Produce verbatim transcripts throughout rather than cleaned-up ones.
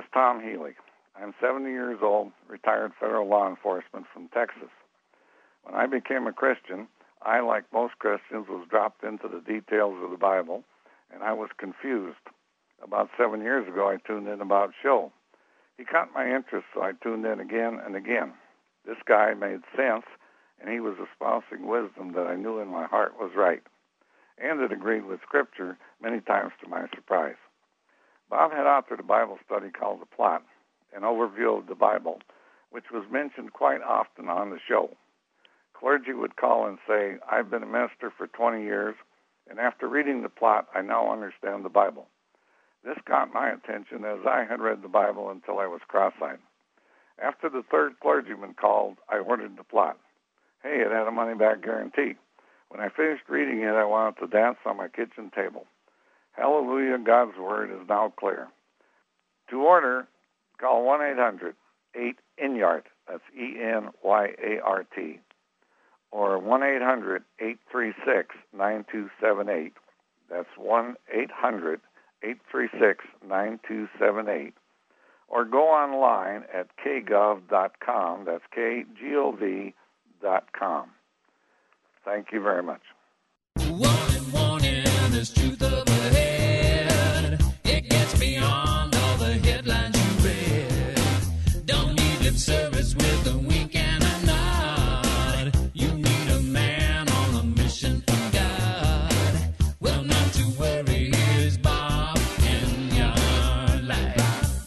Tom Healy. I'm seventy years old, retired federal law enforcement from Texas. When I became a Christian, I, like most Christians, was dropped into the details of the Bible, and I was confused. About seven years ago, I tuned in about Show. He caught my interest, so I tuned in again and again. This guy made sense, and he was espousing wisdom that I knew in my heart was right, and it agreed with Scripture many times to my surprise. Bob had authored a Bible study called The Plot, an overview of the Bible, which was mentioned quite often on the show. Clergy would call and say, I've been a minister for twenty years, and after reading The Plot, I now understand the Bible. This got my attention as I had read the Bible until I was cross-eyed. After the third clergyman called, I ordered The Plot. Hey, it had a money-back guarantee. When I finished reading it, I wanted to dance on my kitchen table. Hallelujah, God's Word is now clear. To order, call one eight hundred eight N Y A R T, that's E N Y A R T, or one eight hundred eight three six nine two seven eight. That's one eight hundred eight three six nine two seven eight. Or go online at k gov dot com, that's K G O V dot com. Thank you very much. Warning, warning, there's truth up ahead. It gets beyond all the headlines you read. Don't need lip service with a wink and a nod. You need a man on a mission from God. Well, not to worry, here's Bob in your life.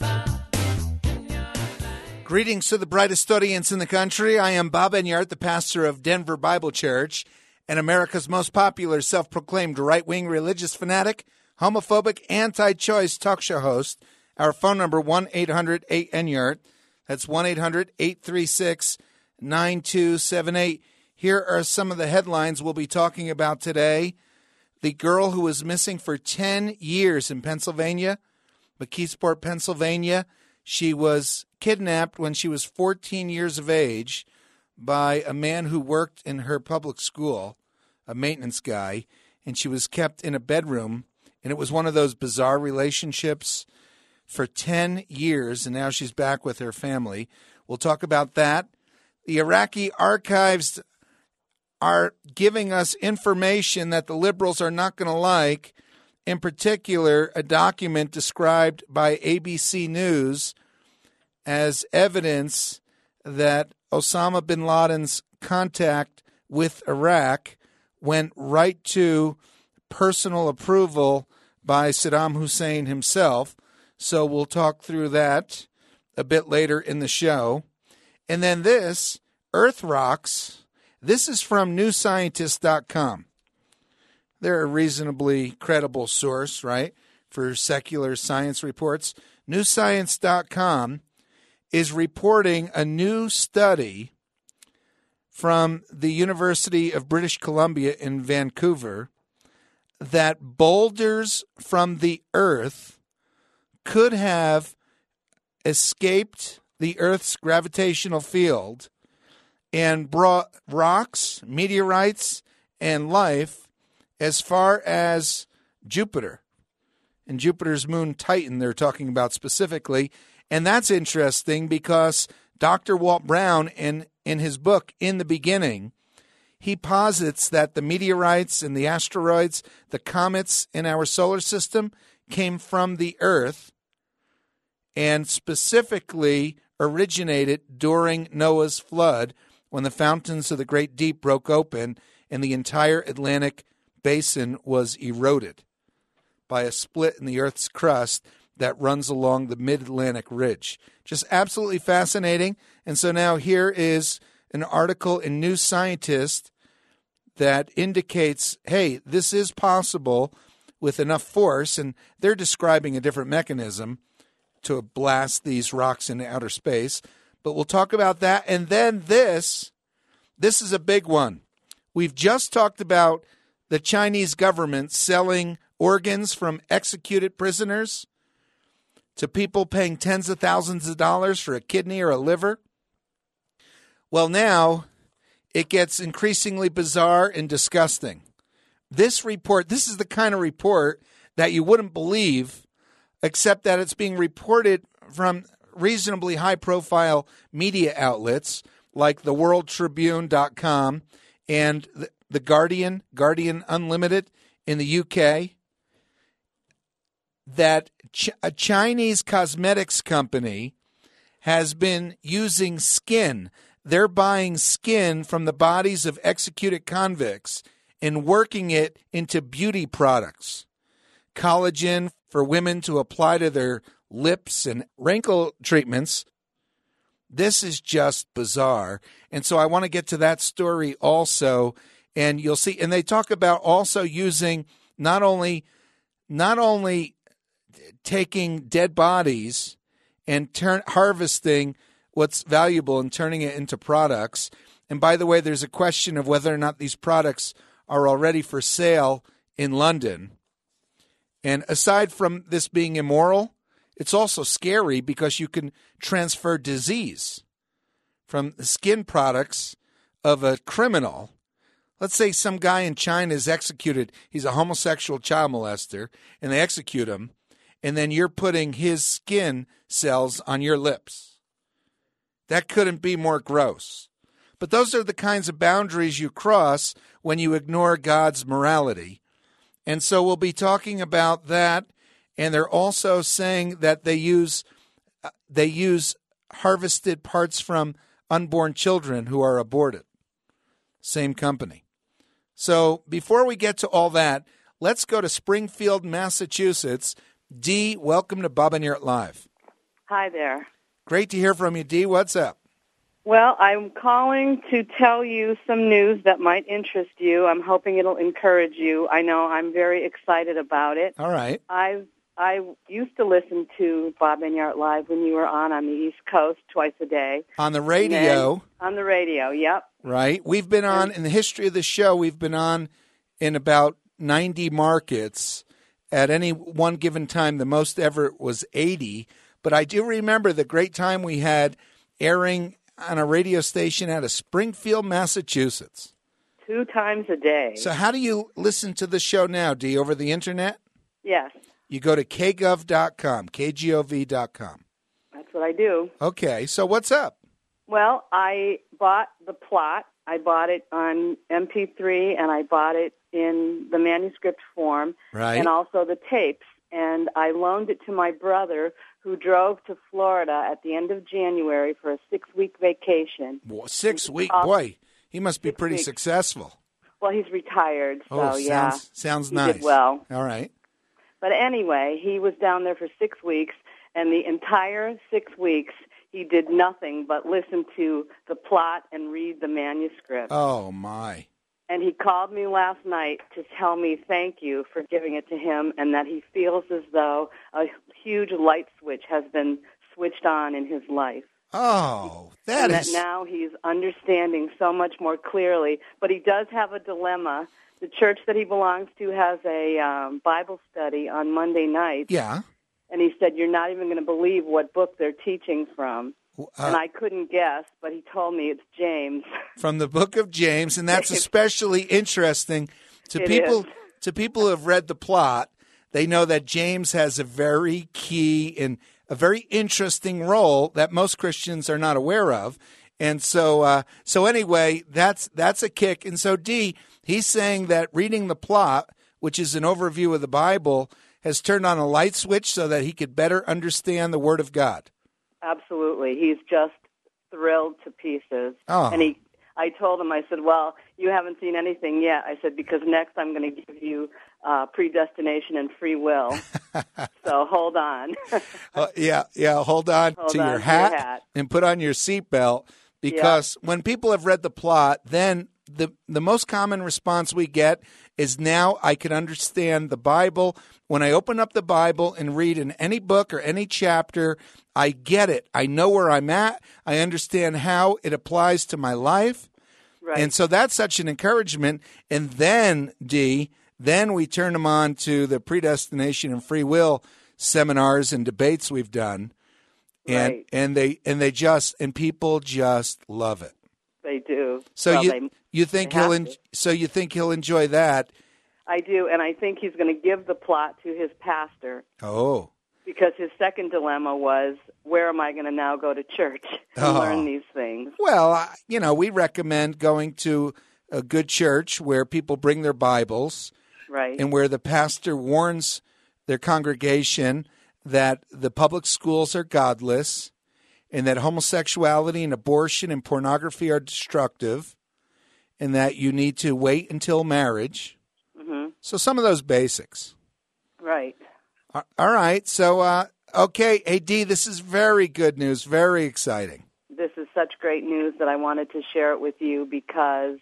Greetings to the brightest audience in the country. I am Bob Enyart, the pastor of Denver Bible Church, and America's most popular self-proclaimed right-wing religious fanatic, homophobic, anti-choice talk show host. Our phone number, one eight hundred eight N Y A R T. That's one eight hundred eight three six nine two seven eight. Here are some of the headlines we'll be talking about today. The girl who was missing for ten years in Pennsylvania, McKeesport, Pennsylvania. She was kidnapped when she was fourteen years of age by a man who worked in her public school, a maintenance guy, and she was kept in a bedroom, and it was one of those bizarre relationships for ten years, and now she's back with her family. We'll talk about that. The Iraqi archives are giving us information that the liberals are not going to like, in particular, a document described by A B C News as evidence that Osama bin Laden's contact with Iraq went right to personal approval by Saddam Hussein himself. So we'll talk through that a bit later in the show. And then this, Earth Rocks, this is from new scientist dot com. They're a reasonably credible source, right, for secular science reports. new science dot com is reporting a new study from the University of British Columbia in Vancouver that boulders from the Earth could have escaped the Earth's gravitational field and brought rocks, meteorites, and life as far as Jupiter. And Jupiter's moon Titan, they're talking about specifically. And that's interesting because Doctor Walt Brown, in, in his book, In the Beginning, he posits that the meteorites and the asteroids, the comets in our solar system came from the Earth and specifically originated during Noah's flood when the fountains of the great deep broke open and the entire Atlantic basin was eroded by a split in the Earth's crust that runs along the mid-Atlantic ridge. Just absolutely fascinating. And so now here is an article in New Scientist that indicates, hey, this is possible with enough force, and they're describing a different mechanism to blast these rocks into outer space. But we'll talk about that. And then this, this is a big one. We've just talked about the Chinese government selling organs from executed prisoners to people paying tens of thousands of dollars for a kidney or a liver. Well, now it gets increasingly bizarre and disgusting. This report, this is the kind of report that you wouldn't believe, except that it's being reported from reasonably high-profile media outlets like the world tribune dot com and the, the Guardian, Guardian Unlimited in the U K, that ch- a Chinese cosmetics company has been using skin. They're buying skin from the bodies of executed convicts and working it into beauty products. Collagen for women to apply to their lips and wrinkle treatments. This is just bizarre. And so I want to get to that story also. And you'll see, and they talk about also using not only, not only taking dead bodies and turn harvesting what's valuable and turning it into products. And by the way, there's a question of whether or not these products are already for sale in London. And aside from this being immoral, it's also scary because you can transfer disease from the skin products of a criminal. Let's say some guy in China is executed. He's a homosexual child molester, and they execute him. And then you're putting his skin cells on your lips. That couldn't be more gross. But those are the kinds of boundaries you cross when you ignore God's morality. And so we'll be talking about that. And they're also saying that they use uh, they use harvested parts from unborn children who are aborted. Same company. So before we get to all that, let's go to Springfield, Massachusetts. Dee, welcome to Bob and Yurt Live. Hi there. Great to hear from you, Dee. What's up? Well, I'm calling to tell you some news that might interest you. I'm hoping it'll encourage you. I know I'm very excited about it. All right. I I used to listen to Bob and Yurt Live when you were on on the East Coast twice a day. On the radio. On the radio, yep. Right. We've been on, in the history of the show, we've been on in about ninety markets. At any one given time, the most ever was eighty. But I do remember the great time we had airing on a radio station out of Springfield, Massachusetts. Two times a day. So how do you listen to the show now, Dee? Over the Internet? Yes. You go to k gov dot com, k g o v dot com. That's what I do. Okay. So what's up? Well, I bought the plot. I bought it on M P three, and I bought it in the manuscript form, Right. and also the tapes. And I loaned it to my brother, who drove to Florida at the end of January for a six-week vacation. Well, Six weeks? Uh, Boy, he must be six pretty weeks. successful. Well, he's retired, so Oh, yeah. sounds, sounds he nice. did well. All right. But anyway, he was down there for six weeks, and the entire six weeks he did nothing but listen to the plot and read the manuscript. Oh, my. And he called me last night to tell me thank you for giving it to him, and that he feels as though a huge light switch has been switched on in his life. Oh, that and is... that now he's understanding so much more clearly. But he does have a dilemma. The church that he belongs to has a um, Bible study on Monday nights. Yeah. And he said, you're not even going to believe what book they're teaching from. Uh, and I couldn't guess, but he told me it's James. From the book of James, and that's especially interesting to It people is. to people who have read the plot. They know that James has a very key and a very interesting role that most Christians are not aware of. And so, uh, so anyway, that's that's a kick. And so, Dee, he's saying that reading the plot, which is an overview of the Bible, has turned on a light switch so that he could better understand the Word of God. Absolutely. He's just thrilled to pieces. Oh. And he, I told him, I said, well, you haven't seen anything yet. I said, because next I'm going to give you uh, predestination and free will. So hold on. Uh, yeah, yeah. Hold on Hold to on your to hat, your hat. and put on your seatbelt, because when people have read the plot, then the the most common response we get is, now I can understand the Bible. When I open up the Bible and read in any book or any chapter, I get it. I know where I'm at. I understand how it applies to my life. Right. And so that's such an encouragement. And then, Dee, then we turn them on to the predestination and free will seminars and debates we've done. And Right. and they and they just and people just love it. They do. So Well, you they- you think they he'll have en- to. so you think he'll enjoy that? I do, and I think he's going to give the plot to his pastor. Oh. Because his second dilemma was, where am I going to now go to church and Oh. learn these things? Well, I- you know, we recommend going to a good church where people bring their Bibles Right. and where the pastor warns their congregation that the public schools are godless and that homosexuality and abortion and pornography are destructive and that you need to wait until marriage. hmm So some of those basics. Right. A- All right. So, uh, okay. Hey, Dee, this is very good news. Very exciting. This is such great news that I wanted to share it with you because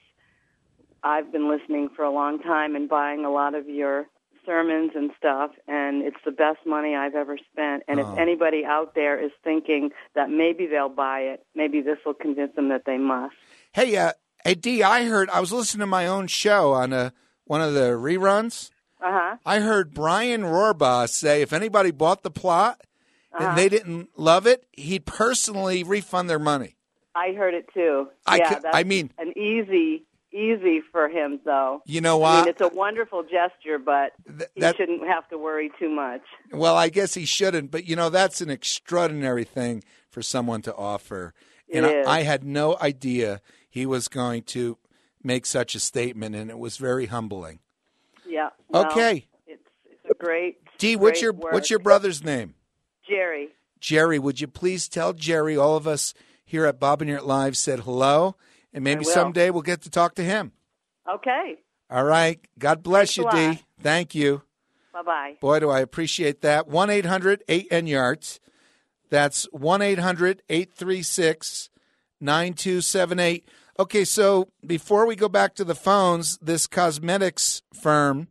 I've been listening for a long time and buying a lot of your sermons and stuff, and it's the best money I've ever spent. And Oh. if anybody out there is thinking that maybe they'll buy it, maybe this will convince them that they must. Hey, uh, hey, Dee, I heard, I was listening to my own show on uh one of the reruns. Uh-huh. I heard Brian Rohrbaugh say if anybody bought the plot Uh-huh. and they didn't love it, he'd personally refund their money. I heard it too. I yeah, could- that's I mean- an easy, easy for him, though. You know I what? mean, it's a wonderful gesture, but Th- he that- shouldn't have to worry too much. Well, I guess he shouldn't, but you know, that's an extraordinary thing for someone to offer. And It is. I, I had no idea he was going to make such a statement, and it was very humbling. Yeah. well, Okay. It's, it's a great. Dee, what's great your work. what's your brother's name? Jerry? Jerry, would you please tell Jerry all of us here at Bob and Yurt Live said hello, and maybe I will. someday we'll get to talk to him. Okay. All right. God bless Thanks you, a lot. Dee. Thank you. Bye bye. Boy, do I appreciate that. one eight hundred eight N Yards. That's one eight hundred eight three six nine two seven eight. Okay, so before we go back to the phones, this cosmetics firm,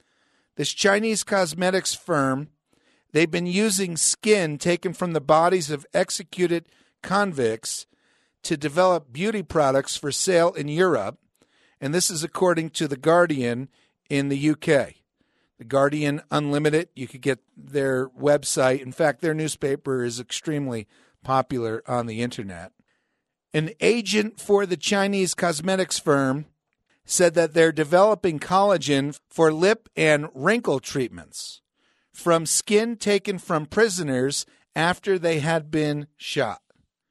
this Chinese cosmetics firm, they've been using skin taken from the bodies of executed convicts to develop beauty products for sale in Europe. And this is according to The Guardian in the U K. The Guardian Unlimited, you could get their website. In fact, their newspaper is extremely popular on the internet. An agent for the Chinese cosmetics firm said that they're developing collagen for lip and wrinkle treatments from skin taken from prisoners after they had been shot.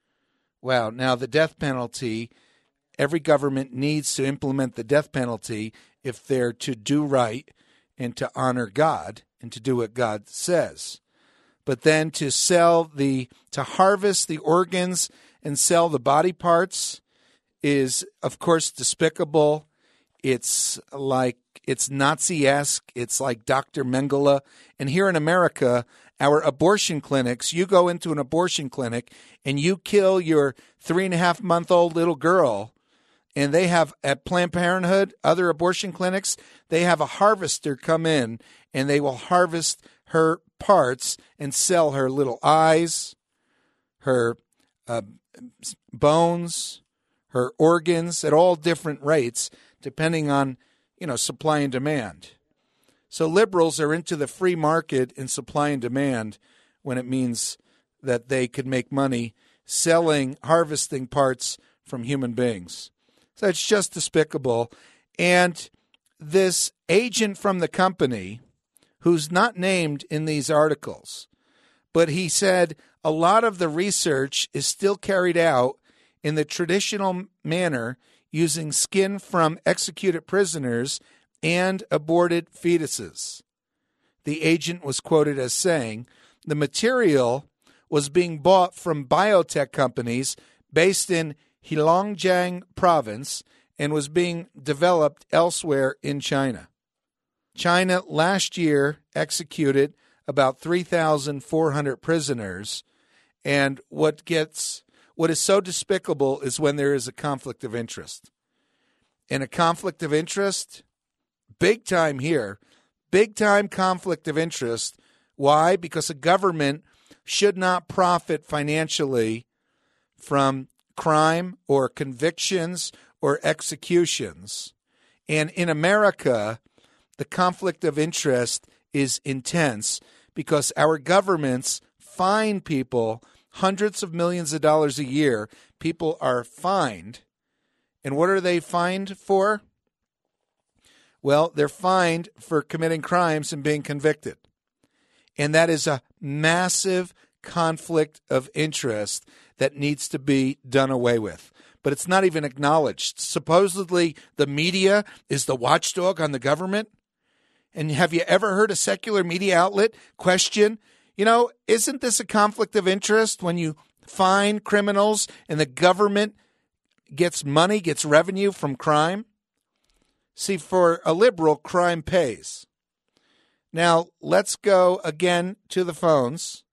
Wow. Now, the death penalty, every government needs to implement the death penalty if they're to do right and to honor God and to do what God says. But then to sell the, to harvest the organs and sell the body parts is, of course, despicable. It's like, it's Nazi-esque. It's like Doctor Mengele. And here in America, our abortion clinics, you go into an abortion clinic and you kill your three and a half month old little girl, and they have at Planned Parenthood, other abortion clinics, they have a harvester come in and they will harvest her parts and sell her little eyes, her uh, bones, her organs at all different rates, depending on, you know, supply and demand. So liberals are into the free market in supply and demand when it means that they could make money selling, harvesting parts from human beings. So it's just despicable. And this agent from the company, who's not named in these articles, but he said a lot of the research is still carried out in the traditional manner using skin from executed prisoners and aborted fetuses. The agent was quoted as saying, the material was being bought from biotech companies based in Heilongjiang province and was being developed elsewhere in China. China last year executed about three thousand four hundred prisoners, and what gets what is so despicable is when there is a conflict of interest. And a conflict of interest, big time here, big time conflict of interest. Why? Because a government should not profit financially from crime or convictions or executions. And in America, the conflict of interest is intense because our governments fine people hundreds of millions of dollars a year. People are fined. And what are they fined for? Well, they're fined for committing crimes and being convicted. And that is a massive conflict of interest that needs to be done away with. But it's not even acknowledged. Supposedly, the media is the watchdog on the government. And have you ever heard a secular media outlet question, you know, isn't this a conflict of interest when you fine criminals and the government gets money, gets revenue from crime? See, for a liberal, crime pays. Now, let's go again to the phones.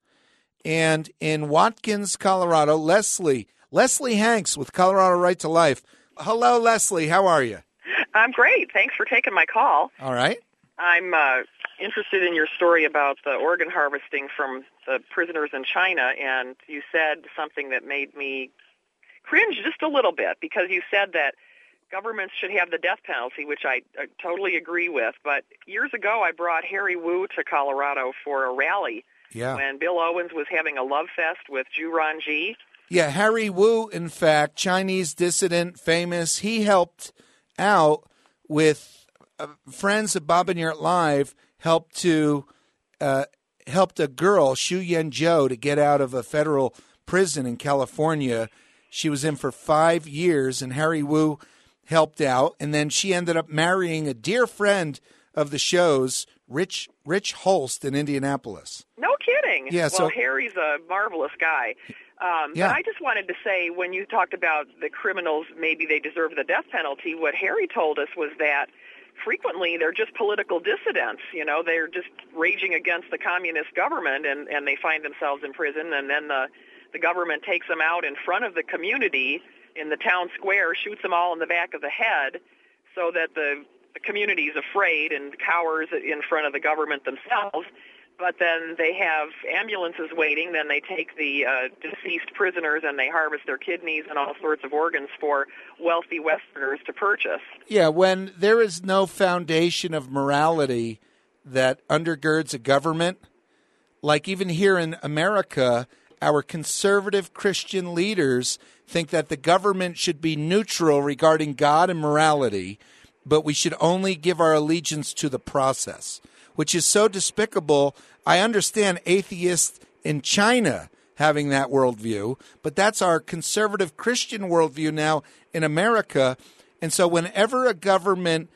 And in Watkins, Colorado, Leslie, Leslie Hanks with Colorado Right to Life. Hello, Leslie. How are you? I'm great. Thanks for taking my call. All right. I'm uh, interested in your story about the organ harvesting from the prisoners in China, and you said something that made me cringe just a little bit, because you said that governments should have the death penalty, which I, I totally agree with. But years ago, I brought Harry Wu to Colorado for a rally Yeah. when Bill Owens was having a love fest with Zhu Ranji. Yeah, Harry Wu, in fact, Chinese dissident, famous. He helped out with uh, friends of Bob and Yurt Live, helped to uh, helped a girl, Xu Yanzhou, to get out of a federal prison in California. She was in for five years, and Harry Wu helped out. And then she ended up marrying a dear friend of the show's, Rich Rich Holst in Indianapolis. No kidding. Yeah, well, so- Harry's a marvelous guy. Um, Yeah. But I just wanted to say, when you talked about the criminals, maybe they deserve the death penalty, what Harry told us was that frequently they're just political dissidents. You know, they're just raging against the communist government, and, and they find themselves in prison, and then the, the government takes them out in front of the community in the town square, shoots them all in the back of the head, so that the, the community is afraid and cowers in front of the government themselves. But then they have ambulances waiting. Then they take the uh, deceased prisoners and they harvest their kidneys and all sorts of organs for wealthy Westerners to purchase. Yeah, when there is no foundation of morality that undergirds a government, like even here in America, our conservative Christian leaders think that the government should be neutral regarding God and morality, but we should only give our allegiance to the process, which is so despicable. I understand atheists in China having that worldview, but that's our conservative Christian worldview now in America. And so whenever a government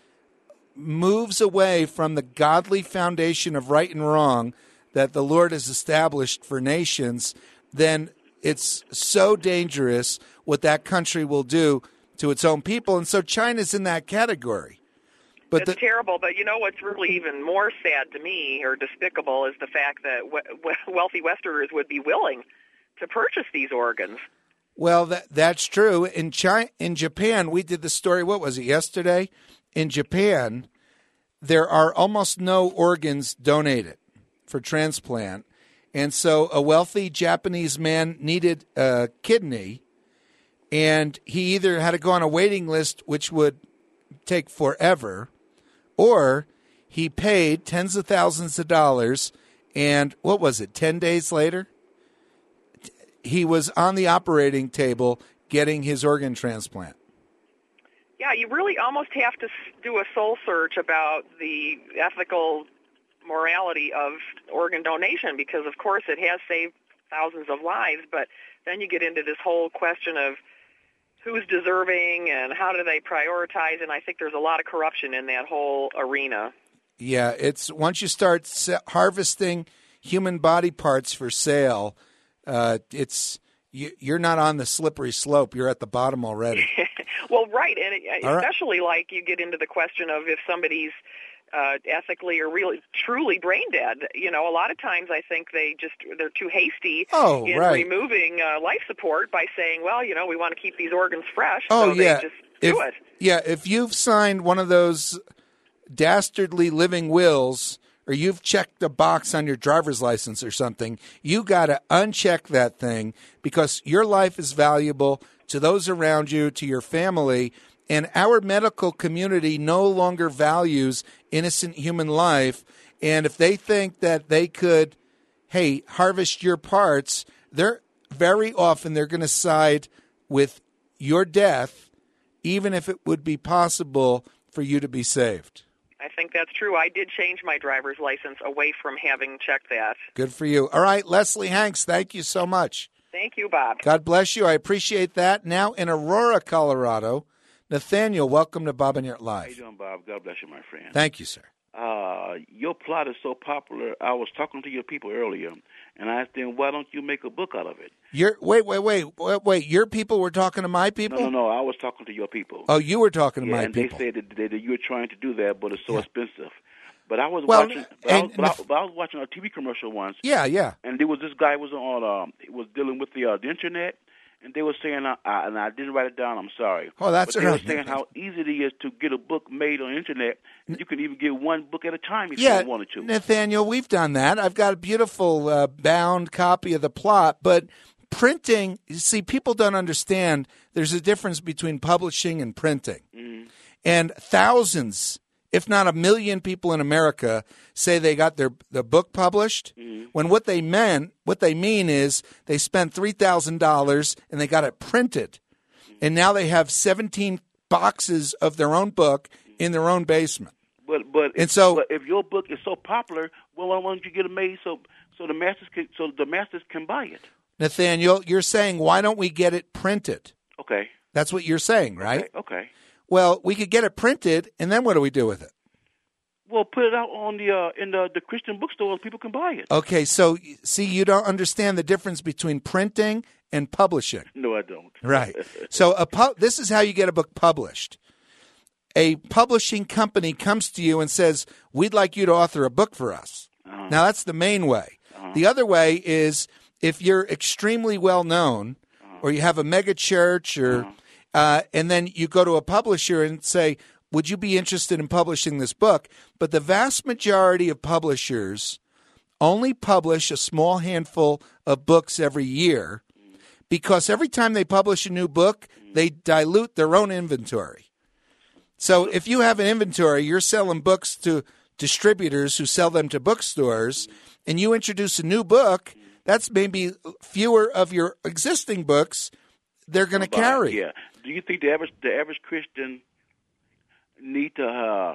moves away from the godly foundation of right and wrong that the Lord has established for nations, then it's so dangerous what that country will do to its own people. And so China's in that category. But it's the, terrible, but you know what's really even more sad to me, or despicable, is the fact that we- we- wealthy Westerners would be willing to purchase these organs. well, that that's true. In China, in Japan, we did the story, what was it, yesterday? In Japan, there are almost no organs donated for transplant. And so a wealthy Japanese man needed a kidney, and he either had to go on a waiting list, which would take forever, or he paid tens of thousands of dollars, and what was it, ten days later? He was on the operating table getting his organ transplant. Yeah, you really almost have to s- do a soul search about the ethical morality of organ donation, because, of course, it has saved thousands of lives, but then you get into this whole question of who's deserving and how do they prioritize, and I think there's a lot of corruption in that whole arena. Yeah, it's once you start sa- harvesting human body parts for sale, uh, it's you, you're not on the slippery slope. You're at the bottom already. Well, right, and it, All right. especially like you get into the question of if somebody's uh, ethically or really truly brain dead. You know, a lot of times I think they just they're too hasty Oh, in right. removing uh, life support by saying, well, you know, we want to keep these organs fresh, Oh, so yeah. they just If, do it. yeah, if you've signed one of those dastardly living wills, or you've checked a box on your driver's license or something, you got to uncheck that thing, because your life is valuable to those around you, to your family, and our medical community no longer values innocent human life. And if they think that they could, hey, harvest your parts, they're very often they're going to side with your death, even if it would be possible for you to be saved. I think that's true. I did change my driver's license away from having checked that. Good for you. All right, Leslie Hanks, thank you so much. Thank you, Bob. God bless you. I appreciate that. Now in Aurora, Colorado, Nathaniel, welcome to Bob and Yurt Live. How you doing, Bob? God bless you, my friend. Thank you, sir. Uh, your plot is so popular. I was talking to your people earlier, and I asked them, why don't you make a book out of it? Your wait, wait, wait, wait, wait. Your people were talking to my people? No, no, no. I was talking to your people. Oh, you were talking to yeah, my and people. they said that, that you were trying to do that, but it's so Yeah. expensive. But I was Well, watching. But I was, and- but, I, but I was watching a T V commercial once, Yeah, yeah. and there was this guy was on. Um, he was dealing with the uh, the internet, and they were saying, uh, uh, and I didn't write it down. I'm sorry. Oh, that's but they all right. were saying how easy it is to get a book made on the internet. And you can even get one book at a time if Yeah, you wanted to. Nathaniel, we've done that. I've got a beautiful uh, bound copy of the plot, but printing, you see, people don't understand there's a difference between publishing and printing. Mm-hmm. And thousands, if not a million people in America say they got their the book published, Mm-hmm. when what they meant, what they mean is they spent three thousand dollars and they got it printed. And now they have seventeen boxes of their own book in their own basement. But but And if, so- but if your book is so popular, well, why don't you get it made so so the masses can so the masses can buy it? Nathaniel, you're saying, why don't we get it printed? Okay. That's what you're saying, right? Okay. okay. Well, we could get it printed, and then what do we do with it? Well, put it out on the uh, in the, the Christian bookstores. People can buy it. Okay, so see, you don't understand the difference between printing and publishing. No, I don't. Right. So a pu- this is how you get a book published. A publishing company comes to you and says, we'd like you to author a book for us. Uh-huh. Now, that's the main way. Uh-huh. The other way is if you're extremely well known Uh-huh. or you have a mega church or Uh-huh. uh, and then you go to a publisher and say, would you be interested in publishing this book? But the vast majority of publishers only publish a small handful of books every year because every time they publish a new book, they dilute their own inventory. So if you have an inventory, you're selling books to distributors who sell them to bookstores, and you introduce a new book, that's maybe fewer of your existing books they're going to Buy it, carry. Yeah. Do you think the average the average Christian need to uh,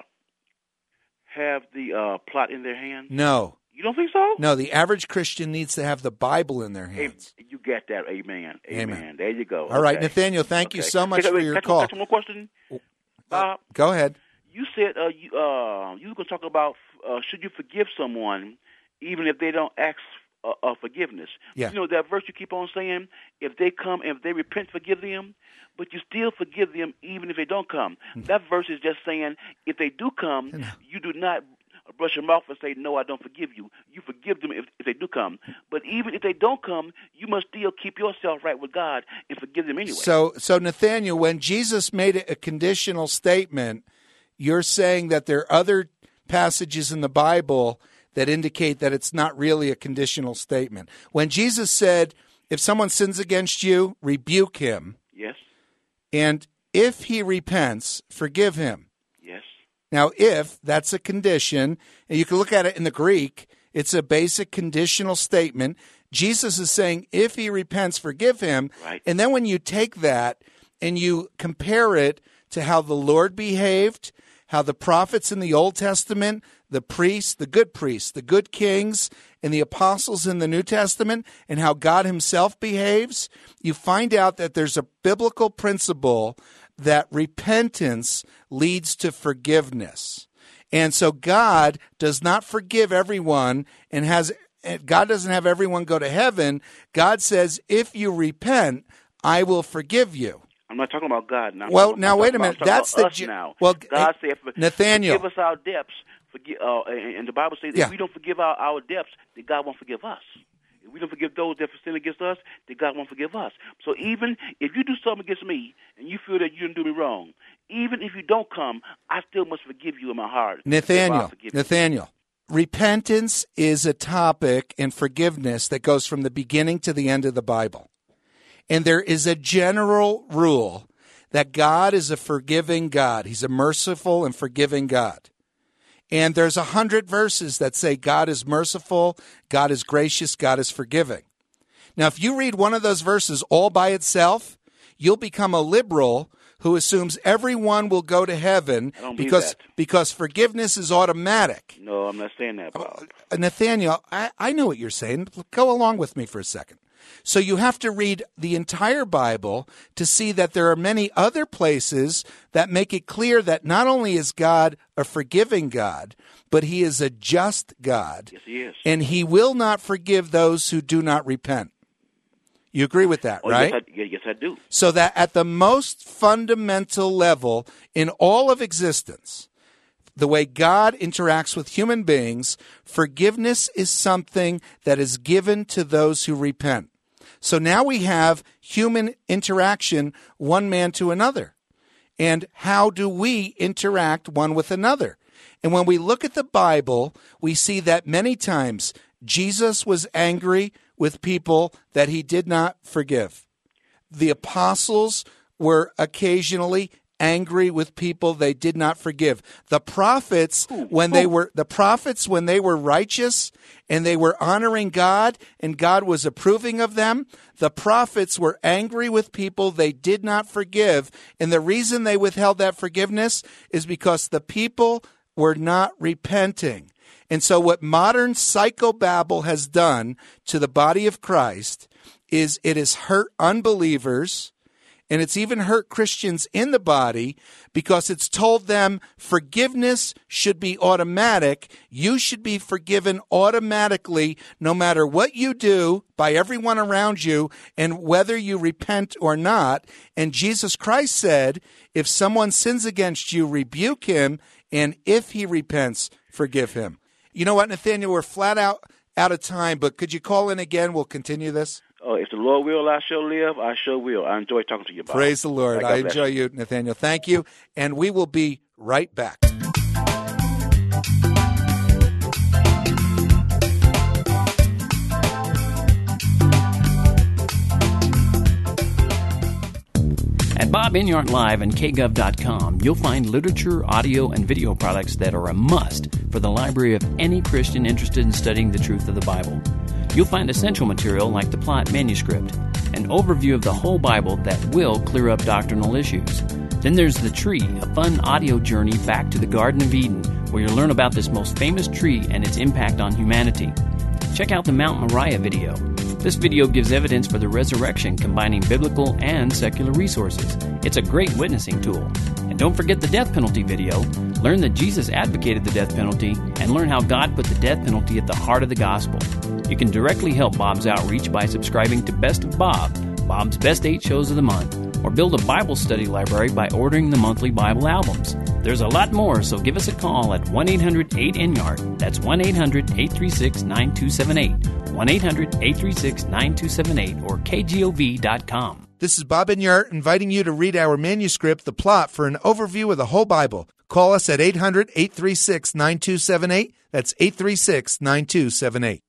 have the uh, plot in their hands? No. You don't think so? No, the average Christian needs to have the Bible in their Hey, hands. you get that. Amen. Amen. Amen. There you go. All right, Okay. Nathaniel, thank you Okay. so much Hey, for wait, your catch call. One, catch one question. Bob, Go ahead. you said uh, you uh, you were going to talk about uh, should you forgive someone even if they don't ask uh, uh, forgiveness. Yeah. You know that verse you keep on saying, if they come and if they repent, forgive them, but you still forgive them even if they don't come. That verse is just saying if they do come, you do not brush them off and say, no, I don't forgive you. You forgive them if, if they do come. But even if they don't come, you must still keep yourself right with God and forgive them anyway. So, so Nathaniel, when Jesus made it a conditional statement, you're saying that there are other passages in the Bible that indicate that it's not really a conditional statement. When Jesus said, if someone sins against you, rebuke him, Yes, and if he repents, forgive him. yes. Now, if, that's a condition, and you can look at it in the Greek, it's a basic conditional statement. Jesus is saying, if he repents, forgive him. Right. And then when you take that and you compare it to how the Lord behaved, how the prophets in the Old Testament, the priests, the good priests, the good kings, and the apostles in the New Testament, and how God himself behaves, you find out that there's a biblical principle that repentance leads to forgiveness. And so God does not forgive everyone and has God doesn't have everyone go to heaven. God says, if you repent, I will forgive you. I'm not talking about God now. Well, I'm now talking wait a about- minute. I'm talking That's about the us ju- now. well, God hey, said, Nathaniel. forgive us our debts. Forgive, uh, and, and the Bible says Yeah. if we don't forgive our, our debts, then God won't forgive us. If we don't forgive those that sin against us, then God won't forgive us. So even if you do something against me and you feel that you didn't do me wrong, even if you don't come, I still must forgive you in my heart. Nathaniel, I'll forgive you. Nathaniel, repentance is a topic and forgiveness that goes from the beginning to the end of the Bible. And there is a general rule that God is a forgiving God. He's a merciful and forgiving God. And there's a hundred verses that say God is merciful, God is gracious, God is forgiving. Now, if you read one of those verses all by itself, you'll become a liberal who assumes everyone will go to heaven I don't believe because that. because forgiveness is automatic. No, I'm not saying that, Bob. Uh, Nathaniel, I, I know what you're saying. Go along with me for a second. So you have to read the entire Bible to see that there are many other places that make it clear that not only is God a forgiving God, but he is a just God. Yes, he is. And he will not forgive those who do not repent. You agree with that, Oh, right? Yes I, yes, I do. So that at the most fundamental level in all of existence, the way God interacts with human beings, forgiveness is something that is given to those who repent. So now we have human interaction, one man to another. And how do we interact one with another? And when we look at the Bible, we see that many times Jesus was angry with people that he did not forgive. The apostles were occasionally angry with people they did not forgive. The prophets, when they were the prophets when they were righteous and they were honoring God and God was approving of them, the prophets were angry with people they did not forgive. And the reason they withheld that forgiveness is because the people were not repenting. And so what modern psychobabble has done to the body of Christ is it has hurt unbelievers, and it's even hurt Christians in the body because it's told them forgiveness should be automatic. You should be forgiven automatically no matter what you do by everyone around you and whether you repent or not. And Jesus Christ said, if someone sins against you, rebuke him, and if he repents, forgive him. You know what, Nathaniel, we're flat out out of time, but could you call in again? We'll continue this. Oh, if the Lord will, I shall live. I sure will. I enjoy talking to you, Bob. Praise the Lord. God I bless enjoy you, Nathaniel. Thank you. And we will be right back. At Bob Enyart Live and K Gov dot com, you'll find literature, audio, and video products that are a must for the library of any Christian interested in studying the truth of the Bible. You'll find essential material like the Plot Manuscript, an overview of the whole Bible that will clear up doctrinal issues. Then there's The Tree, a fun audio journey back to the Garden of Eden, where you'll learn about this most famous tree and its impact on humanity. Check out the Mount Moriah video. This video gives evidence for the resurrection, combining biblical and secular resources. It's a great witnessing tool. And don't forget the death penalty video. Learn that Jesus advocated the death penalty and learn how God put the death penalty at the heart of the gospel. You can directly help Bob's outreach by subscribing to Best of Bob, Bob's Best Eight Shows of the Month, or build a Bible study library by ordering the monthly Bible albums. There's a lot more, so give us a call at one eight hundred eight N Y A R T. That's one eight hundred eight three six nine two seven eight, one eight hundred eight three six nine two seven eight, or K G O V dot com. This is Bob Enyart inviting you to read our manuscript, The Plot, for an overview of the whole Bible. Call us at eight hundred eight three six nine two seven eight. That's eight three six nine two seven eight.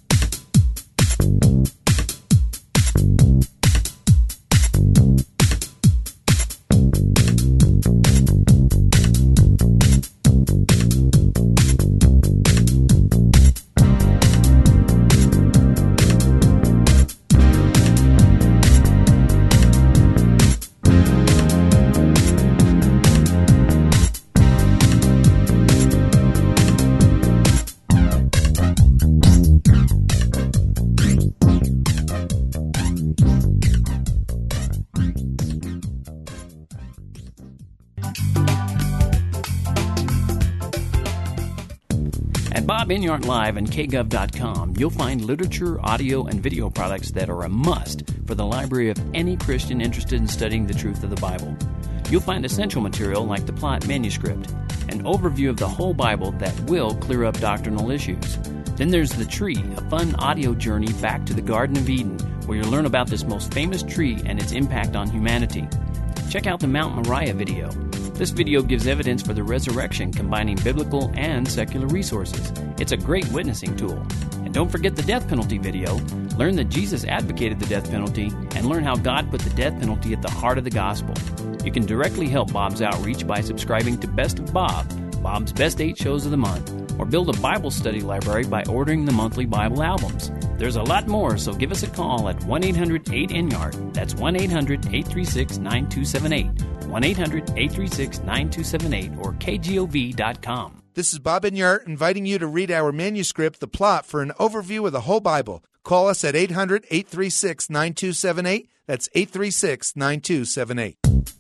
At Bob Enyart Live and K Gov dot com, you'll find literature, audio, and video products that are a must for the library of any Christian interested in studying the truth of the Bible. You'll find essential material like the Plot Manuscript, an overview of the whole Bible that will clear up doctrinal issues. Then there's The Tree, a fun audio journey back to the Garden of Eden, where you'll learn about this most famous tree and its impact on humanity. Check out the Mount Moriah video. This video gives evidence for the resurrection, combining biblical and secular resources. It's a great witnessing tool. And don't forget the death penalty video. Learn that Jesus advocated the death penalty and learn how God put the death penalty at the heart of the gospel. You can directly help Bob's outreach by subscribing to Best of Bob, Bob's Best eight Shows of the Month, or build a Bible study library by ordering the monthly Bible albums. There's a lot more, so give us a call at one eight hundred eight N Y A R D. That's one eight hundred eight three six nine two seven eight, one eight hundred eight three six nine two seven eight, or K G O V dot com. This is Bob Enyart inviting you to read our manuscript, The Plot, for an overview of the whole Bible. Call us at eight hundred eight three six nine two seven eight. That's eight three six nine two seven eight.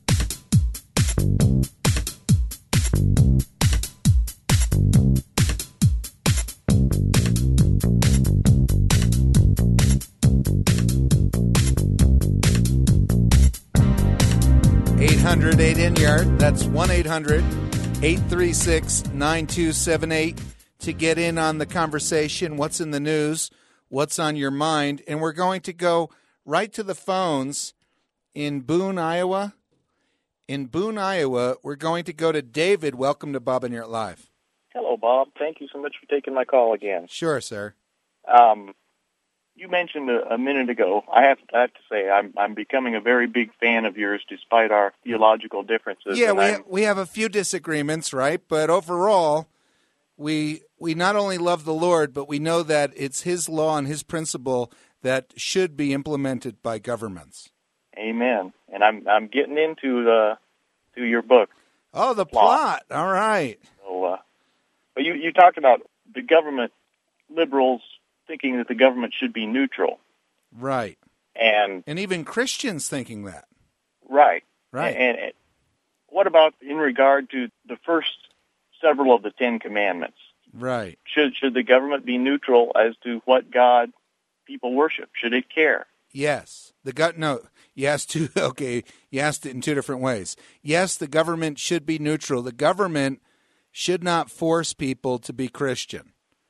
eight hundred eight N Y A R D. That's one eight hundred eight three six nine two seven eight to get in on the conversation. What's in the news? What's on your mind? And we're going to go right to the phones in Boone, Iowa. In Boone, Iowa, we're going to go to David. Welcome to Bob Enyart Live. Hello, Bob. Thank you so much for taking my call again. Sure, sir. Um, you mentioned a, a minute ago, I have, I have to say, I'm, I'm becoming a very big fan of yours despite our theological differences. Yeah, and we I'm- ha- we have a few disagreements, right? But overall, we we not only love the Lord, but we know that it's His law and His principle that should be implemented by governments. Amen. And I'm I'm getting into the to your book. Oh, the Plot. plot. All right. So, uh, but you you talked about the government, liberals thinking that the government should be neutral, Right. and And even Christians thinking that. right, Right. And, and what about in regard to the first several of the Ten Commandments? Right. Should should the government be neutral as to what God people worship? Should it care? Yes. The gut no. You asked two okay, you asked it in two different ways. Yes, the government should be neutral. The government should not force people to be Christian.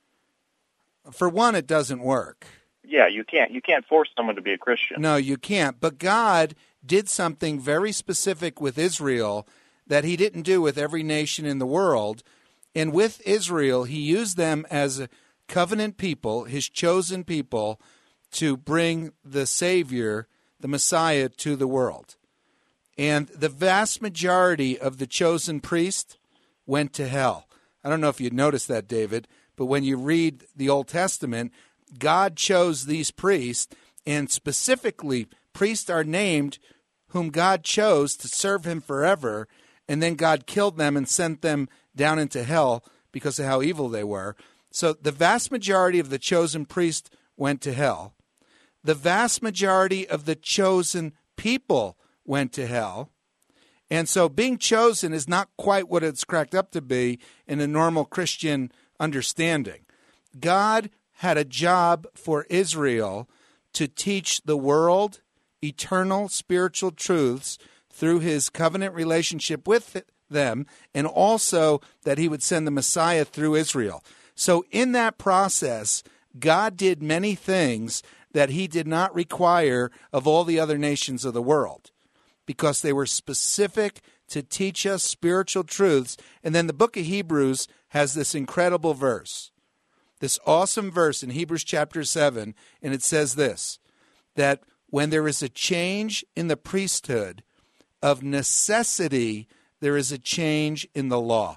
For one, it doesn't work. Yeah, you can't you can't force someone to be a Christian. No, you can't. But God did something very specific with Israel that He didn't do with every nation in the world. And with Israel, He used them as a covenant people, His chosen people, to bring the Savior, the Messiah, to the world. And the vast majority of the chosen priest went to hell. I don't know if you noticed that, David, but when you read the Old Testament, God chose these priests, and specifically, priests are named whom God chose to serve Him forever, and then God killed them and sent them down into hell because of how evil they were. So the vast majority of the chosen priests went to hell. The vast majority of the chosen people went to hell. And so being chosen is not quite what it's cracked up to be in a normal Christian understanding. God had a job for Israel to teach the world eternal spiritual truths through His covenant relationship with them, and also that He would send the Messiah through Israel. So in that process, God did many things that He did not require of all the other nations of the world, because they were specific to teach us spiritual truths. And then the book of Hebrews has this incredible verse, this awesome verse in Hebrews chapter seven, and it says this, that when there is a change in the priesthood, of necessity, there is a change in the law.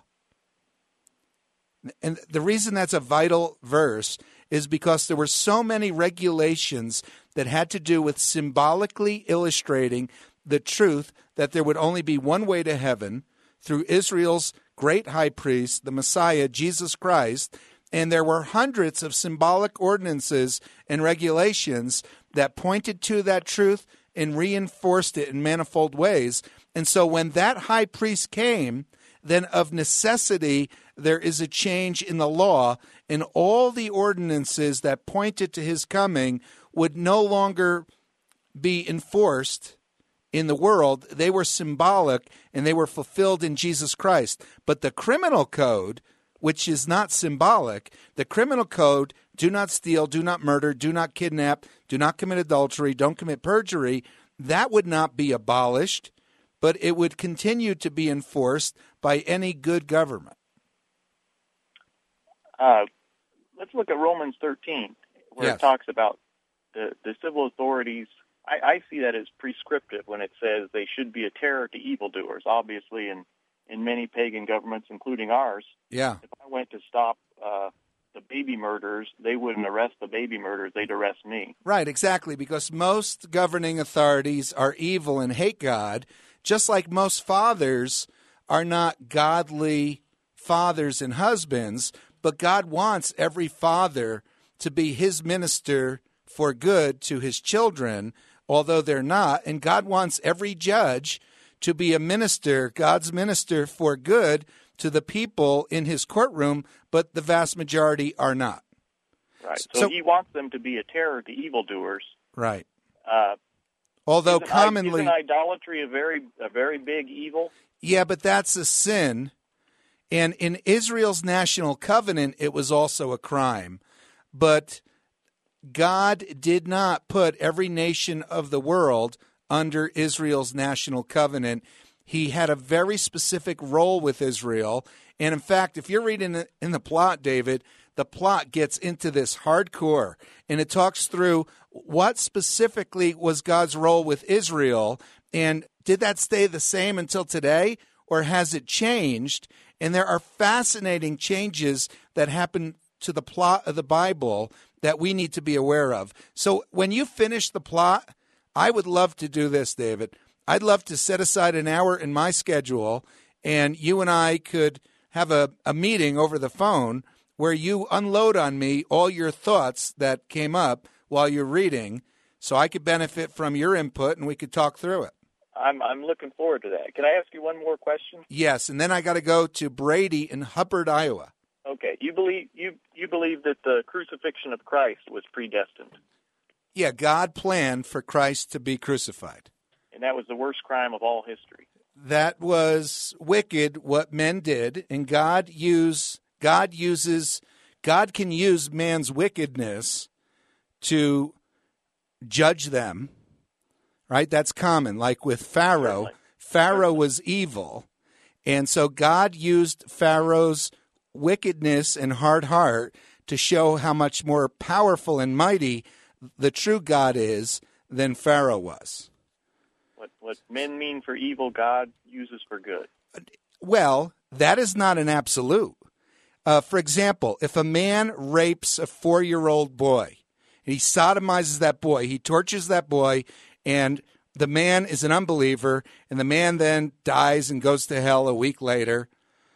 And the reason that's a vital verse is because there were so many regulations that had to do with symbolically illustrating the truth that there would only be one way to heaven through Israel's great high priest, the Messiah, Jesus Christ. And there were hundreds of symbolic ordinances and regulations that pointed to that truth and reinforced it in manifold ways. And so when that high priest came, then of necessity there is a change in the law, and all the ordinances that pointed to his coming would no longer be enforced in the world. They were symbolic, and they were fulfilled in Jesus Christ. But the criminal code, which is not symbolic, the criminal code, do not steal, do not murder, do not kidnap, do not commit adultery, don't commit perjury, that would not be abolished, but it would continue to be enforced by any good government. Uh, let's look at Romans thirteen, where Yes. it talks about the, the civil authorities. I, I see that as prescriptive when it says they should be a terror to evildoers. Obviously, in in many pagan governments, including ours. Yeah. If I went to stop uh, the baby murders, they wouldn't arrest the baby murders, they'd arrest me. Right, exactly, because most governing authorities are evil and hate God, just like most fathers are not godly fathers and husbands, but God wants every father to be his minister for good to his children, although they're not, and God wants every judge to be a minister, God's minister for good to the people in his courtroom, but the vast majority are not. Right. So, So- he wants them to be a terror to evildoers. Right. Uh, Although isn't, commonly, isn't idolatry a very a very big evil? yeah, but that's a sin. And in Israel's national covenant, it was also a crime. But God did not put every nation of the world under Israel's national covenant. He had a very specific role with Israel. And in fact, if you're reading in the plot, David, the plot gets into this hardcore. And it talks through what specifically was God's role with Israel. And did that stay the same until today? Or has it changed? And there are fascinating changes that happen to the plot of the Bible that we need to be aware of. So when you finish the plot, I would love to do this, David. I'd love to set aside an hour in my schedule, and you and I could have a, a meeting over the phone where you unload on me all your thoughts that came up while you're reading, so I could benefit from your input and we could talk through it. I'm I'm looking forward to that. Can I ask you one more question? Yes, and then I got to go to Brady in Hubbard, Iowa. Okay. You believe you you believe that the crucifixion of Christ was predestined, Yeah, God planned for Christ to be crucified. and that was the worst crime of all history. That was wicked what men did, and God use God uses God can use man's wickedness to judge them. Right? That's common. Like with Pharaoh, Certainly. Pharaoh was evil, and so God used Pharaoh's wickedness and hard heart to show how much more powerful and mighty the true God is than Pharaoh was. What what men mean for evil, God uses for good. Well, that is not an absolute. Uh, for example, if a man rapes a four-year-old boy, and he sodomizes that boy, he tortures that boy, and the man is an unbeliever, and the man then dies and goes to hell a week later,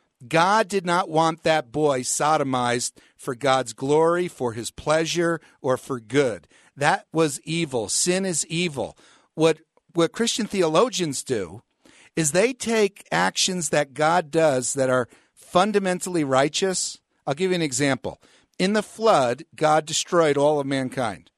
God did not want that boy sodomized for God's glory, for his pleasure, or for good. That was evil. Sin is evil. What what Christian theologians do is they take actions that God does that are fundamentally righteous. I'll give you an example. In the flood, God destroyed all of mankind.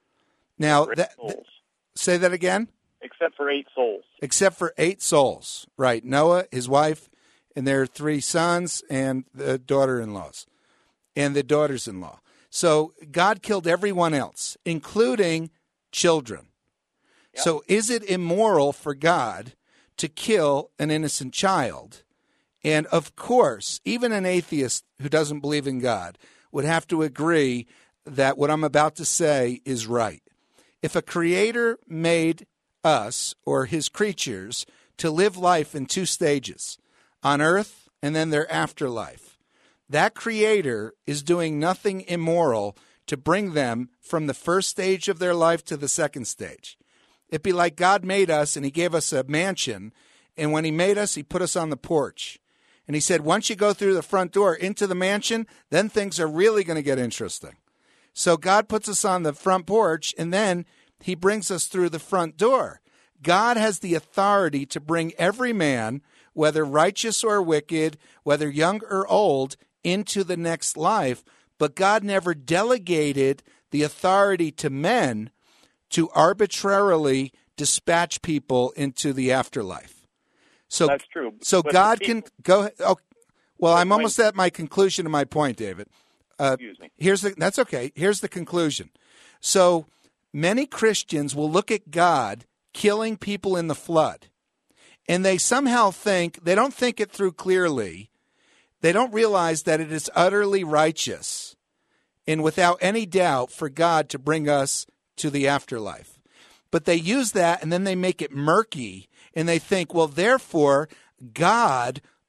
Now, For eight that, souls. say that again? Except for eight souls. Except for eight souls. Right. Noah, his wife, and their three sons, and the daughter-in-laws, and the daughters-in-law. So God killed everyone else, including children. Yep. So is it immoral for God to kill an innocent child? And of course, even an atheist who doesn't believe in God would have to agree that what I'm about to say is right. If a creator made us or his creatures to live life in two stages, on earth and then their afterlife, that creator is doing nothing immoral to bring them from the first stage of their life to the second stage. It'd be like God made us and he gave us a mansion, and when he made us, he put us on the porch. And he said, once you go through the front door into the mansion, then things are really going to get interesting. So God puts us on the front porch, and then he brings us through the front door. God has the authority to bring every man, whether righteous or wicked, whether young or old, into the next life. But God never delegated the authority to men to arbitrarily dispatch people into the afterlife. So That's true. So But God the can people- go ahead. Oh, well, I'm when- almost at my conclusion of my point, David. Uh, Excuse me. Here's the, that's okay. Here's the conclusion. So many Christians will look at God killing people in the flood, and they somehow think, they don't think it through clearly. They don't realize that it is utterly righteous and without any doubt for God to bring us to the afterlife. But they use that and then they make it murky, and they think, well, therefore, God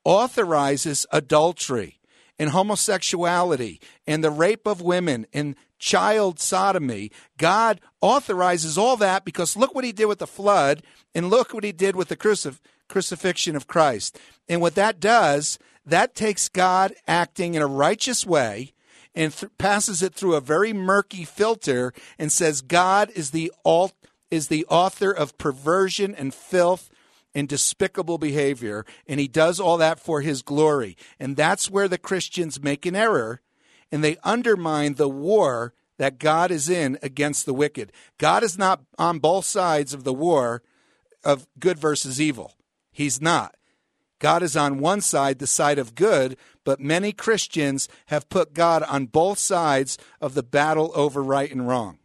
authorizes adultery and homosexuality and the rape of women and child sodomy. God authorizes all that because look what he did with the flood and look what he did with the crucif- crucifixion of Christ. And what that does, that takes God acting in a righteous way and th- passes it through a very murky filter and says God is the alt- is the author of perversion and filth and despicable behavior, and he does all that for his glory. And that's where the Christians make an error, and they undermine the war that God is in against the wicked. God is not on both sides of the war of good versus evil. He's not. God is on one side, the side of good, but many Christians have put God on both sides of the battle over right and wrong.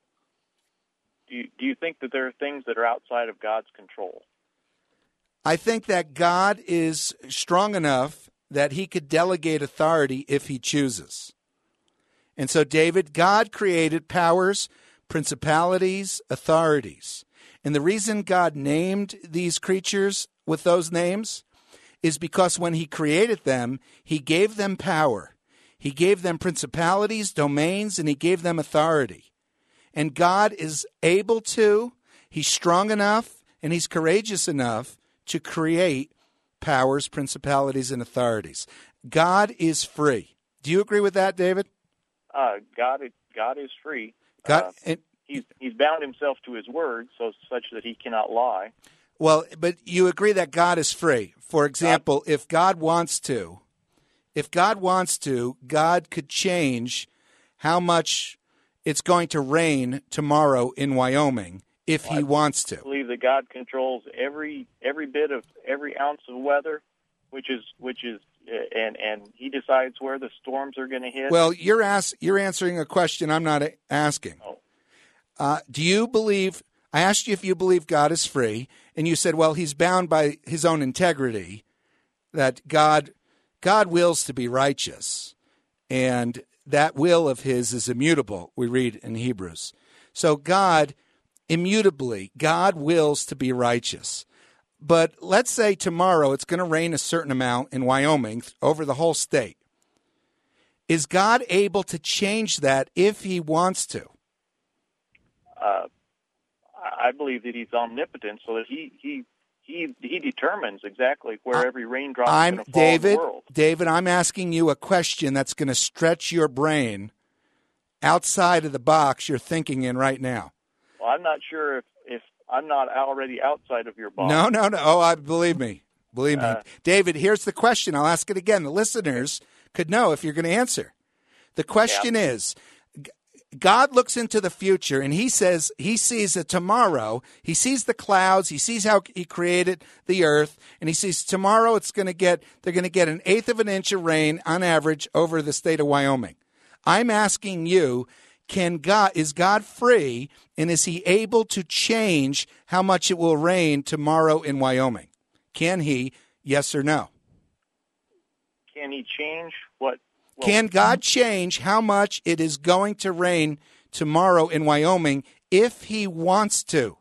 Do you, do you think that there are things that are outside of God's control? I think that God is strong enough that he could delegate authority if he chooses. And so, David, God created powers, principalities, authorities. And the reason God named these creatures with those names is because when he created them, he gave them power. He gave them principalities, domains, and he gave them authority. And God is able to, he's strong enough, and he's courageous enough to create powers, principalities, and authorities. God is free. Do you agree with that, David? Uh, God, is, God is free. God, uh, and, he's he's bound himself to his word, so such that he cannot lie. Well, but you agree that God is free. For example, God, if God wants to, if God wants to, God could change how much it's going to rain tomorrow in Wyoming if he I wants to. I believe that God controls every every bit of every ounce of weather, which is which is and and he decides where the storms are going to hit. Well, you're ask, you're answering a question I'm not asking. Oh. Uh, do you believe? I asked you if you believe God is free, and you said, well, he's bound by his own integrity, that God God wills to be righteous, and that will of his is immutable, we read in Hebrews. So God, immutably, God wills to be righteous. But let's say tomorrow it's going to rain a certain amount in Wyoming over the whole state. Is God able to change that if he wants to? Uh, I believe that he's omnipotent, so that he he he he determines exactly where every raindrop is I'm going to fall David. in the world. David, I'm asking you a question that's going to stretch your brain outside of the box you're thinking in right now. Well, I'm not sure if, if I'm not already outside of your box. No, no, no. Oh, I believe me. Believe me. Uh, David, here's the question. I'll ask it again. The listeners could know if you're going to answer. The question yeah. is, God looks into the future, and he says he sees that tomorrow, he sees the clouds, he sees how he created the earth, and he sees tomorrow it's going to get, they're going to get an eighth of an inch of rain on average over the state of Wyoming. I'm asking you, can God, is God free, and is he able to change how much it will rain tomorrow in Wyoming? Can he, yes or no? Can he change what? Well, Can God change how much it is going to rain tomorrow in Wyoming if he wants to?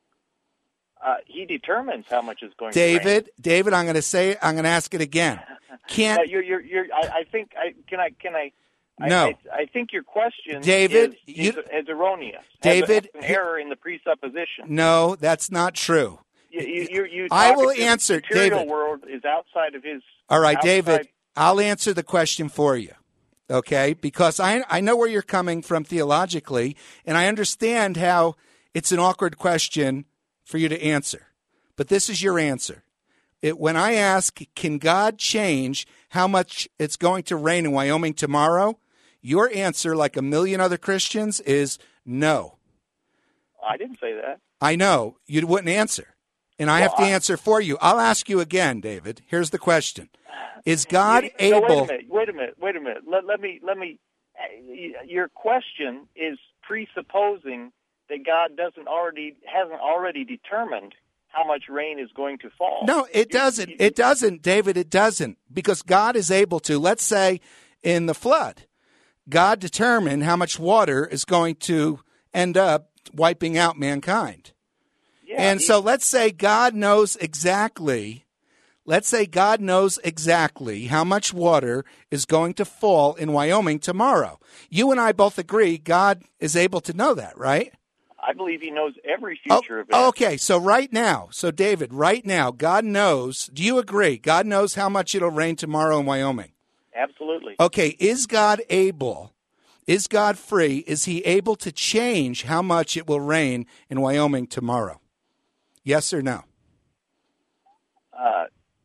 Uh, he determines how much is going David, to rain. David, I'm going to say it. I'm going to ask it again. Can't Uh, you're, you're, you're, I, I think. I, can I? Can I? No. I, I, I think your question, David, is, you- is, is erroneous. David, has an error in the presupposition. No, that's not true. You, you, you, you I talk will as if answer, the material David. world is outside of his. All right, outside, David, I'll answer the question for you, okay? Because I I know where you're coming from theologically, and I understand how it's an awkward question for you to answer. But this is your answer. It, when I ask, can God change how much it's going to rain in Wyoming tomorrow, your answer, like a million other Christians, is no. I didn't say that. I know. You wouldn't answer. And I Well, have to I- answer for you. I'll ask you again, David. Here's the question. Is God You- able... No, wait a minute. Wait a minute. Wait a minute. Let, let me. Let me. uh, Your question is presupposing that God doesn't already hasn't already determined how much rain is going to fall. No, it doesn't. It doesn't, David. It doesn't. Because God is able to. Let's say in the flood, God determined how much water is going to end up wiping out mankind. Yeah, And he- so let's say God knows exactly, let's say God knows exactly how much water is going to fall in Wyoming tomorrow. You and I both agree God is able to know that, right? I believe he knows every future oh, event. Okay, so right now, so David, right now, God knows, do you agree? God knows how much it'll rain tomorrow in Wyoming? Absolutely. Okay, is God able, is God free, is he able to change how much it will rain in Wyoming tomorrow? Yes or no? Uh,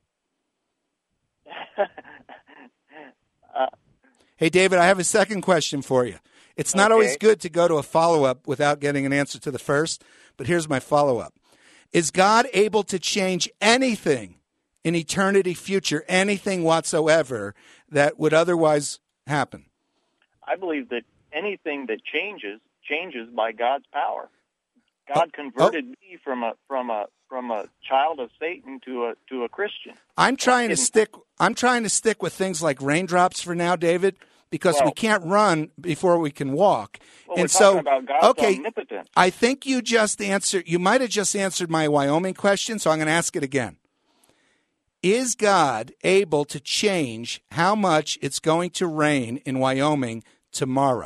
uh, hey, David, I have a second question for you. It's not okay. always good to go to a follow-up without getting an answer to the first, but here's my follow-up. Is God able to change anything in eternity future, anything whatsoever that would otherwise happen? I believe that anything that changes, changes by God's power. God oh, converted oh. me from a from a from a child of Satan to a to a Christian. I'm trying to stick I'm trying to stick with things like raindrops for now, David, because well, we can't run before we can walk. Well, and we're so talking about God's okay, omnipotence. I think you just answered you might have just answered my Wyoming question, so I'm going to ask it again. Is God able to change how much it's going to rain in Wyoming tomorrow?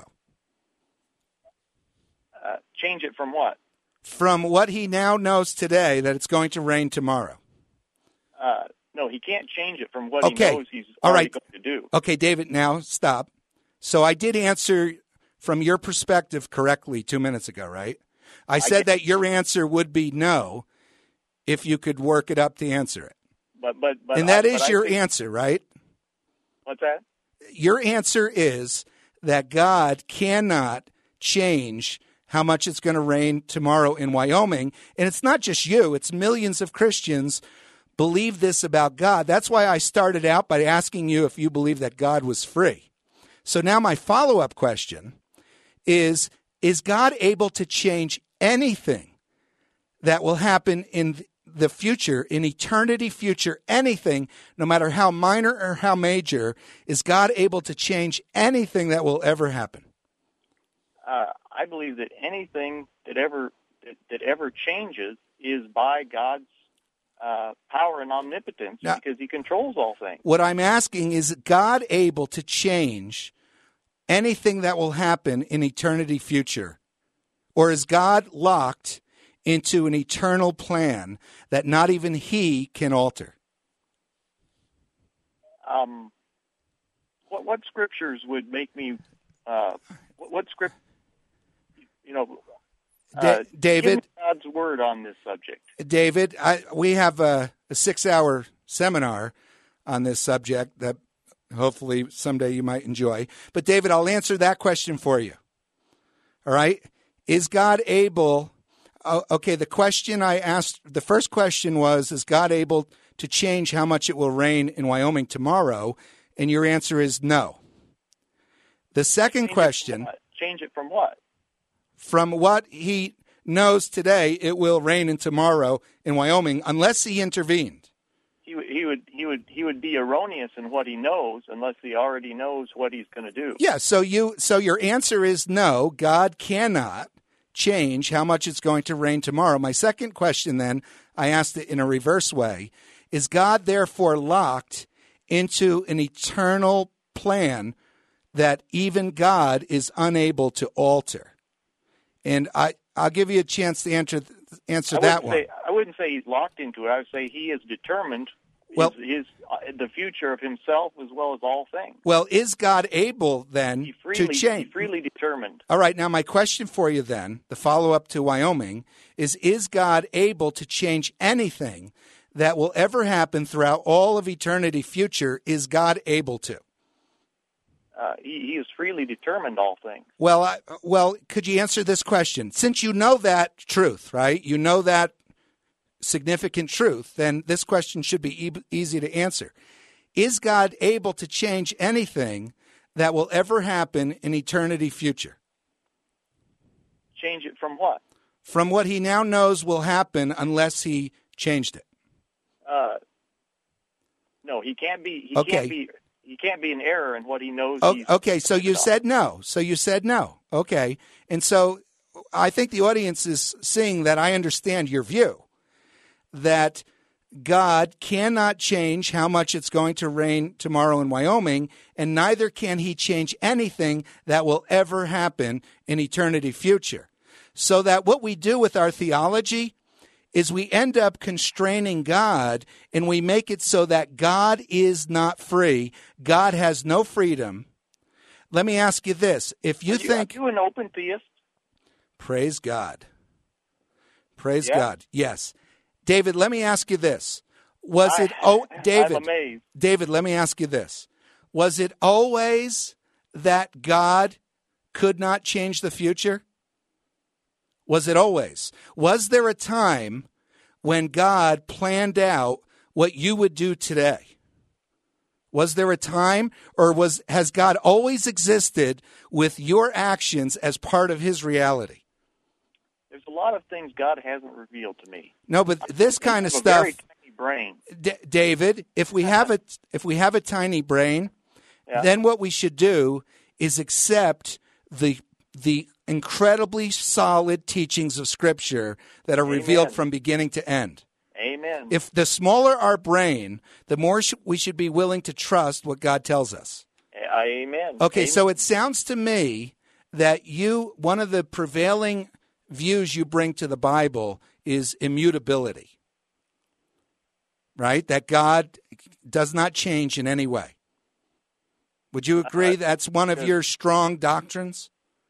Uh, change it from what? From what he now knows today that it's going to rain tomorrow. Uh, no, he can't change it from what okay. he knows he's All already right. going to do. Okay, David, now stop. So I did answer from your perspective correctly two minutes ago, right? I said I that your answer would be no if you could work it up to answer it. But, but, but and that I, is but your think, answer, right? What's that? Your answer is that God cannot change how much it's going to rain tomorrow in Wyoming. And it's not just you, it's millions of Christians believe this about God. That's why I started out by asking you if you believe that God was free. So now my follow-up question is, is God able to change anything that will happen in the future, in eternity future, anything, no matter how minor or how major, is God able to change anything that will ever happen? Uh, I believe that anything that ever that, that ever changes is by God's uh, power and omnipotence, now, because he controls all things. What I'm asking is, God able to change anything that will happen in eternity future? Or is God locked into an eternal plan that not even he can alter? Um, what, what scriptures would make me, uh, what, what script, you know, uh, da- David, give me God's word on this subject. David, I, we have a, a six-hour seminar on this subject that hopefully someday you might enjoy. But David, I'll answer that question for you. All right? Is God able... Oh, okay, the question I asked, the first question was, is God able to change how much it will rain in Wyoming tomorrow? And your answer is no. The second change question... It change it from what? From what he knows today, it will rain in tomorrow in Wyoming, unless he intervened. He, he would he would he would be erroneous in what he knows unless he already knows what he's going to do. Yeah, so you so your answer is no, God cannot change how much it's going to rain tomorrow. My second question then, I asked it in a reverse way, is God therefore locked into an eternal plan that even God is unable to alter? And I, I'll give you a chance to answer answer that one. Say, I wouldn't say he's locked into it. I would say he is determined well, his, his uh, the future of himself as well as all things. Well, is God able then he freely, to change? He freely determined. All right. Now, my question for you then, the follow-up to Wyoming, is is God able to change anything that will ever happen throughout all of eternity future? Is God able to? Uh, he, he has freely determined all things. Well, I, well, could you answer this question? Since you know that truth, right? You know that significant truth, then this question should be e- easy to answer. Is God able to change anything that will ever happen in eternity future? Change it from what? From what he now knows will happen unless he changed it. Uh, no, he can't be. He okay. can't be. He can't be in error in what he knows. Oh, he's okay, so you said no. So you said no. Okay. And so I think the audience is seeing that I understand your view, that God cannot change how much it's going to rain tomorrow in Wyoming, and neither can he change anything that will ever happen in eternity future. So that what we do with our theology is we end up constraining God, and we make it so that God is not free. God has no freedom. Let me ask you this. If you are you, think... Are you an open theist? Praise God. Praise Yeah. God. Yes. David, let me ask you this. Was I, it... Oh, David. I'm amazed. David, let me ask you this. Was it always that God could not change the future? Was it always? Was there a time when God planned out what you would do today? Was there a time, or was has God always existed with your actions as part of his reality? There's a lot of things God hasn't revealed to me. No, but this kind of I have stuff, a very tiny brain. D- David, if we have a if we have a tiny brain, Yeah. then what we should do is accept the the incredibly solid teachings of Scripture that are Amen. revealed from beginning to end. Amen. If the smaller our brain, the more sh- we should be willing to trust what God tells us. Amen. Okay, Amen. so it sounds to me that you, one of the prevailing views you bring to the Bible is immutability, right? That God does not change in any way. Would you agree Uh, that's one of your strong doctrines?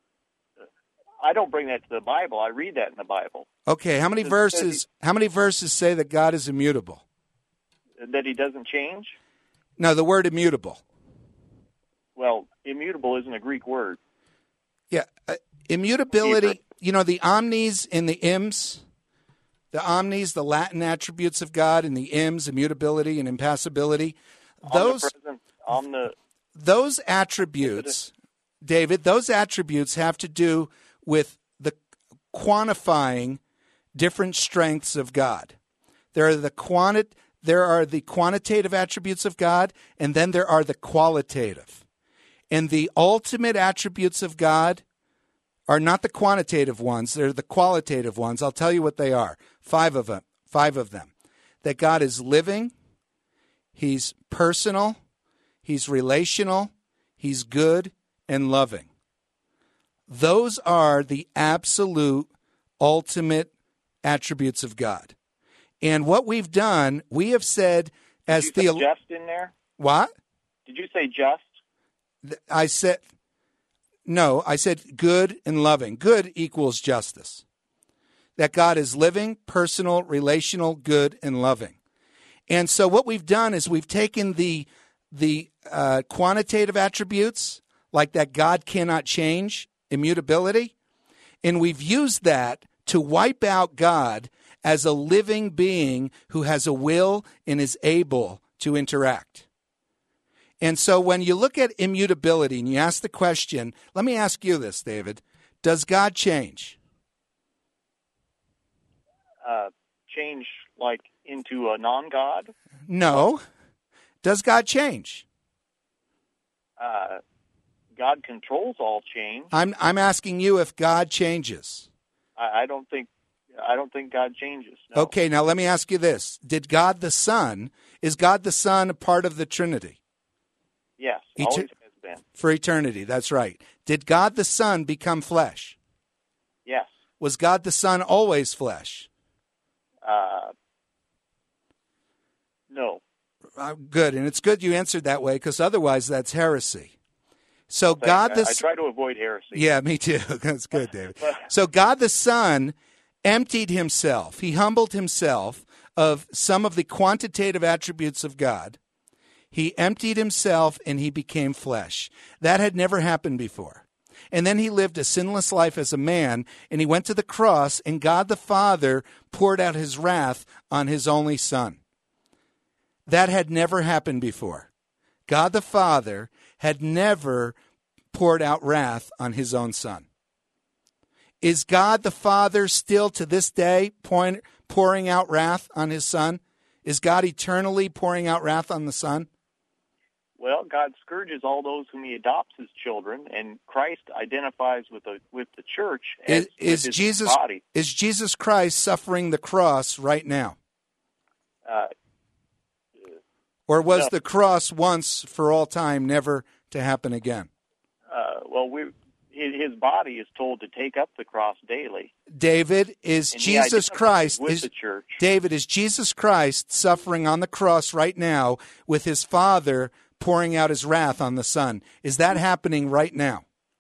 I don't bring that to the Bible. I read that in the Bible. Okay, how many Does- verses how many verses say that God is immutable? That he doesn't change? No, the word immutable. Well, immutable isn't a Greek word. Yeah, uh, immutability, Hebrew. you know, the omnis and the ims, the omnis, the Latin attributes of God, and the ims, immutability and impassibility, those Omnipresent, omni, those attributes, David, those attributes have to do with the quantifying different strengths of God. There are the quanti- there are the quantitative attributes of God, and then there are the qualitative. And the ultimate attributes of God are not the quantitative ones, they're the qualitative ones. I'll tell you what they are. Five of them. Five of them. That God is living, he's personal, he's relational, he's good, and loving. Those are the absolute ultimate attributes of God. And what we've done, we have said as Did you say the just in there? what? Did you say just? I said no, I said good and loving. Good equals justice. That God is living, personal, relational, good, and loving. And so what we've done is we've taken the the uh, quantitative attributes, like that God cannot change, immutability, and we've used that to wipe out God as a living being who has a will and is able to interact. And so when you look at immutability and you ask the question, let me ask you this, David, does God change? Uh, change like into a non-God? No. Does God change? Uh, God controls all change. I'm I'm asking you if God changes. I, I don't think I don't think God changes. No. Okay, now let me ask you this. Did God the Son, is God the Son a part of the Trinity? Yes, Eter- always has been. For eternity, that's right. Did God the Son become flesh? Yes. Was God the Son always flesh? Uh, no. Uh, good, and it's good you answered that way because otherwise that's heresy. So Thanks. God the I, I try to avoid heresy. Yeah, me too. That's good, David. So God the Son emptied himself. He humbled himself of some of the quantitative attributes of God. He emptied himself and he became flesh. That had never happened before. And then he lived a sinless life as a man, and he went to the cross, and God the Father poured out his wrath on his only Son. That had never happened before. God the Father had never poured out wrath on his own Son. Is God the Father still to this day point, pouring out wrath on his Son? Is God eternally pouring out wrath on the Son? Well, God scourges all those whom he adopts as children, and Christ identifies with the with the church as Is, is with his Jesus body. is Jesus Christ suffering the cross right now? Uh, or was no. the cross once for all time, never to happen again? Uh, well, we his, his body is told to take up the cross daily. David, is And he Jesus identifies Christ with is the church. David, is Jesus Christ suffering on the cross right now with his Father pouring out his wrath on the Son? Is that happening right now?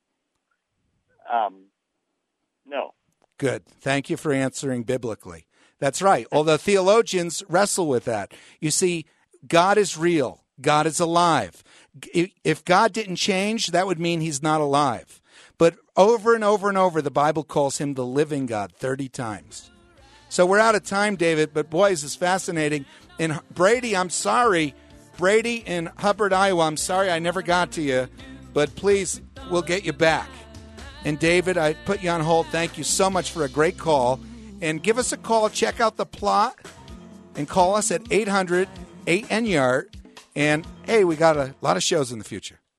Um, no. Good. Thank you for answering biblically. That's right. Although theologians wrestle with that. You see, God is real. God is alive. If God didn't change, that would mean he's not alive. But over and over and over, the Bible calls him the living God thirty times. So we're out of time, David, but boy, this is fascinating. And Brady, I'm sorry. Brady in Hubbard, Iowa, I'm sorry I never got to you, but please, we'll get you back. And David, I put you on hold. Thank you so much for a great call. And give us a call. Check out the plot and call us at eight hundred eight N Y A R D. And, hey, we got a lot of shows in the future.